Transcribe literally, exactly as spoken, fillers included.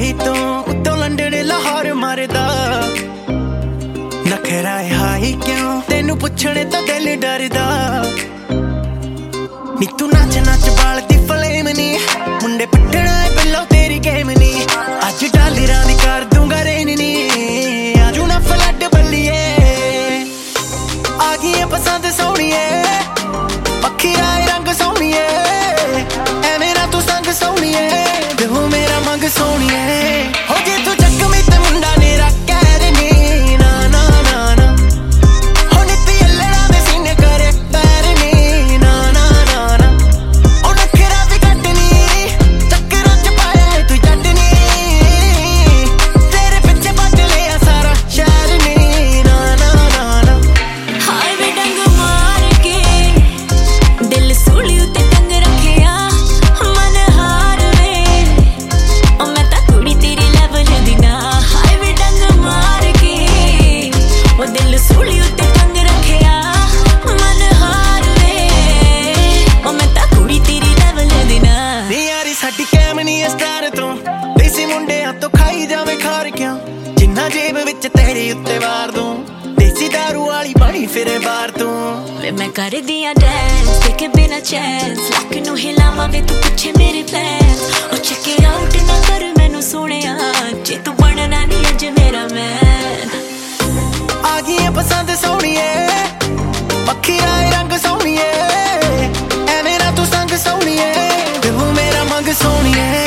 दिल्ली तो उत्तों लंडन लाहौर मरदा नखरा हाई क्यों तेनू पुछणे तो दिल डरदा नी तू नच नच बाल दी फ्लेम नी मुंडे पट्टना है पिल्लो तेरी गेम नी अज डालरां दी कर दूंगा रेन नी आजू ना फ्लड बल्लिए आ गई पसंद सोहणिए पक्खी आए रंग सोहणिए एवें ना तू संग सोहणिए दिल मेरा मंग सोहणिए हो जे तू जख्मी ते मुंडा नेरा कहर नी ना ना ना ना हो नित्ती अल्लड़ा दे सीने करे पैर नी ना ना ना ना ओ नखरा भी कट नी चक्करां च पाया तू जट नी तेरे पिछे भज लिया सारा शहर नी ना ना ना ना हाय वे डंग मार के दिल सूली उत्ते टंग रखिया मन हार वे ओ मैं तां कुड़ी तेरी लेवल दी ना हाय वे डंग मार के ओ दिल सूली उत्ते टंग रखिया मन हार वे ओ मैं तां कुड़ी तेरी लेवल दी ना नी यारी साडी कैम नी स्टार तो देसी मुंडियां तो खाई जावे खार क्यों जिन्ना जेब विच तेरे उत्ते वार दूं देसी दारू वाली बनी फिरे बार तू वे मैं कर दिया डांस देखे बिना चांस लक नू हिलावा वे तू पूछे मेरे फैंस ओ चेक इट आउट ना कर मैनू सोहणिया जे तू बनना नहीं अज मेरा मैन आ गई पसंद सोहणिए पक्खी आए रंग सोहणिए एवें ना तू संग सोहणिए दिल मेरा मंग सोहणिए